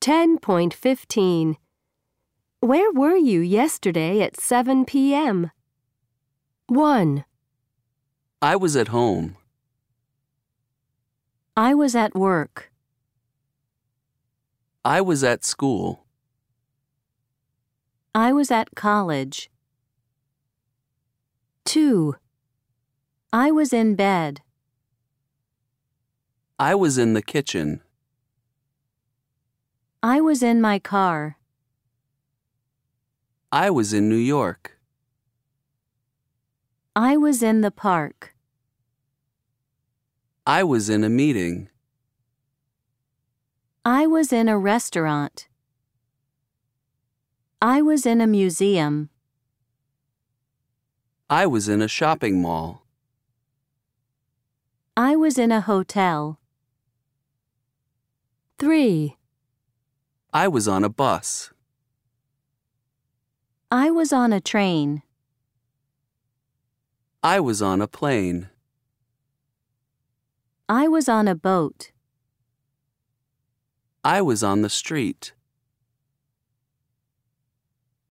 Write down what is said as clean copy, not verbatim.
10.15. Where were you yesterday at 7 p.m.? 1. I was at home. I was at work. I was at school. I was at college. 2. I was in bed. I was in the kitchen. I was in my car. I was in New York. I was in the park. I was in a meeting. I was in a restaurant. I was in a museum. I was in a shopping mall. I was in a hotel. 3. I was on a bus. I was on a train. I was on a plane. I was on a boat. I was on the street.